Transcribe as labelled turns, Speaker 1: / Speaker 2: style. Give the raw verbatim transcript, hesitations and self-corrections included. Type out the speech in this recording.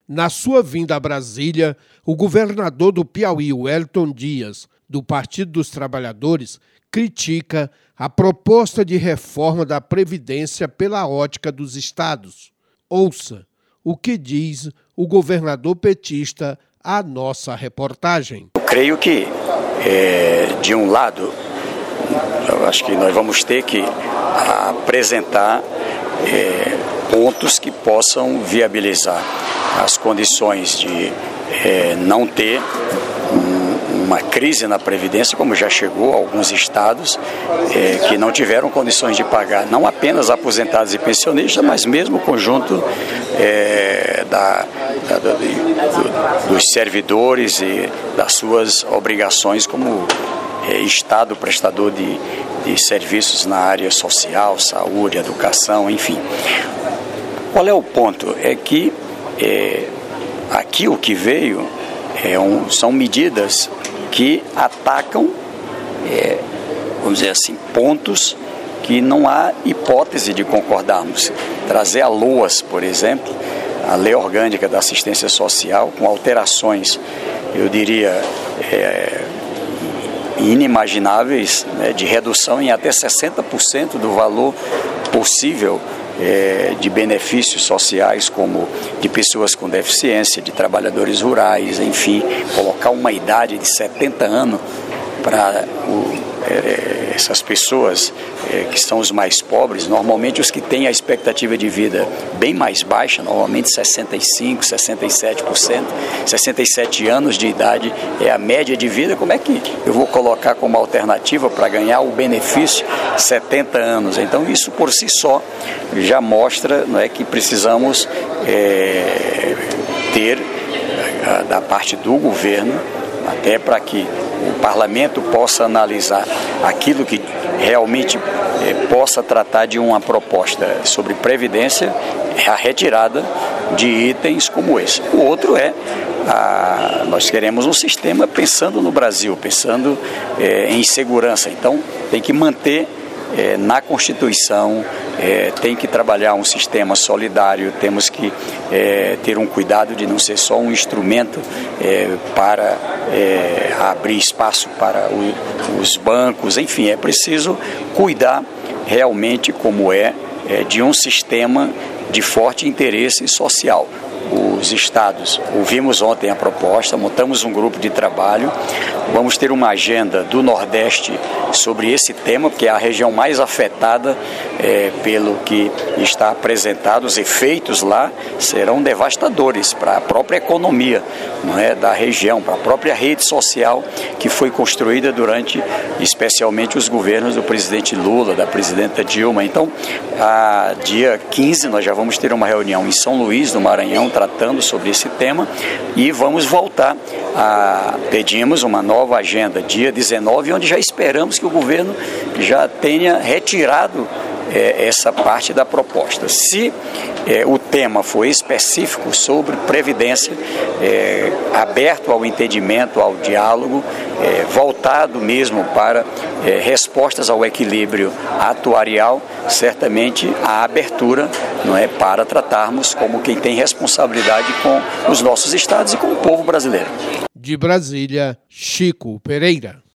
Speaker 1: Na sua vinda a Brasília, o governador do Piauí, Wellington Dias, do Partido dos Trabalhadores, critica a proposta de reforma da Previdência pela ótica dos estados. Ouça o que diz o governador petista à nossa reportagem.
Speaker 2: Eu creio que, é, de um lado, eu acho que nós vamos ter que apresentar é, pontos que possam viabilizar as condições de é, não ter um, uma crise na Previdência, como já chegou a alguns estados é, que não tiveram condições de pagar, não apenas aposentados e pensionistas, mas mesmo o conjunto é, da, da, do, dos servidores e das suas obrigações como é, Estado prestador de, de serviços na área social, saúde, educação, enfim. Qual é o ponto? É que É, aqui o que veio é um, são medidas que atacam, é, vamos dizer assim, pontos que não há hipótese de concordarmos. Trazer a LOAS, por exemplo, a Lei Orgânica da Assistência Social, com alterações, eu diria, é, inimagináveis, né, de redução em até sessenta por cento do valor possível É, de benefícios sociais, como de pessoas com deficiência, de trabalhadores rurais, enfim, colocar uma idade de setenta anos para é, essas pessoas é, que são os mais pobres, normalmente os que têm a expectativa de vida bem mais baixa, normalmente sessenta e cinco, sessenta e sete por cento, sessenta e sete anos de idade é a média de vida. Como é que eu vou colocar como alternativa para ganhar o benefício setenta anos? Então isso por si só já mostra, não é, que precisamos é, ter a, da parte do governo, até para que o parlamento possa analisar aquilo que realmente eh, possa tratar de uma proposta sobre previdência, é a retirada de itens como esse. O outro é, a, nós queremos um sistema pensando no Brasil, pensando eh, em segurança. Então, tem que manter eh, na Constituição, É, tem que trabalhar um sistema solidário, temos que é, ter um cuidado de não ser só um instrumento é, para é, abrir espaço para o, os bancos, enfim, é preciso cuidar realmente como é, é de um sistema de forte interesse social. Os estados, ouvimos ontem a proposta, montamos um grupo de trabalho, vamos ter uma agenda do Nordeste sobre esse tema, porque é a região mais afetada é, pelo que está apresentado. Os efeitos lá serão devastadores para a própria economia, não é, da região, para a própria rede social que foi construída durante, especialmente, os governos do presidente Lula, da presidenta Dilma. Então, a dia quinze, nós já vamos ter uma reunião em São Luís, no Maranhão, tratando sobre esse tema, e vamos voltar a pedimos uma nova agenda, dia dezenove, onde já esperamos que o governo já tenha retirado é, essa parte da proposta. Se é, o tema for específico sobre previdência, é, aberto ao entendimento, ao diálogo, é, voltado mesmo para é, respostas ao equilíbrio atuarial, certamente a abertura, não é, para tratarmos como quem tem responsabilidade com os nossos estados e com o povo brasileiro.
Speaker 1: De Brasília, Chico Pereira.